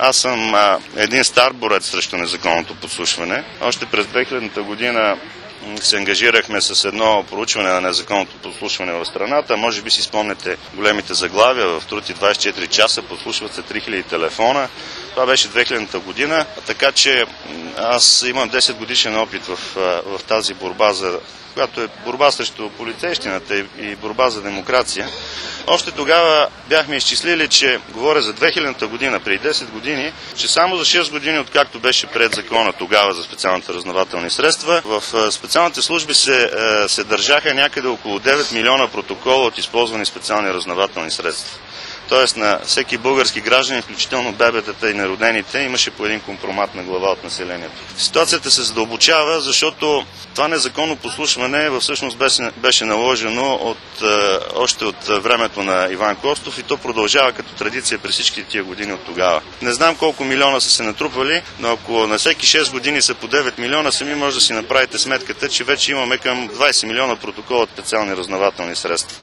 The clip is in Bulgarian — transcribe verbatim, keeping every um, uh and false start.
Аз съм а, един стар борец срещу незаконното подслушване. Още през две хилядната година се ангажирахме с едно проучване на незаконното подслушване в страната. Може би си спомняте големите заглавия: в Труд и двадесет и четири часа подслушват се три хиляди телефона. Това беше две хилядната година, така че аз имам десет годишен опит в, в тази борба, за, която е борба срещу полицейщината и борба за демокрация. Още тогава бяхме изчислили, че, говоря за две хилядната година, преди десет години, че само за шест години, откакто беше приет закона тогава за специалните разузнавателни средства, в специалните служби се, се държаха някъде около девет милиона протокола от използвани специални разузнавателни средства. Тоест на всеки български гражданин, включително бебетата и неродените, имаше по един компромат на глава от населението. Ситуацията се задълбочава, защото това незаконно подслушване всъщност беше, беше наложено от, е, още от времето на Иван Костов и то продължава като традиция през всички тия години от тогава. Не знам колко милиона са се натрупали, но ако на всеки шест години са по девет милиона, сами може да си направите сметката, че вече имаме към двадесет милиона протокола от специални разузнавателни средства.